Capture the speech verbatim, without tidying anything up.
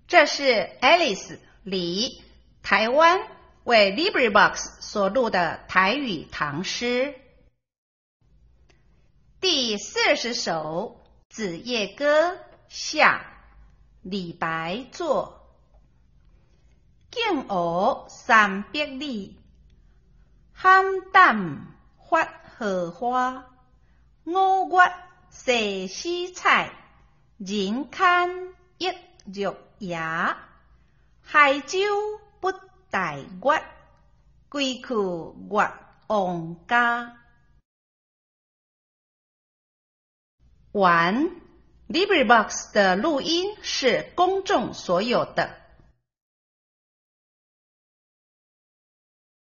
这是 Alice 李台湾为 LibriVox 所录的台语唐诗。第四十首《子夜歌》下，李白作。敬鹅三百里，菡萏发荷花。五月踅丝菜，人间一日夜。海舟不待月，归去月王家。完 LibriVox 的录音是公众所有的。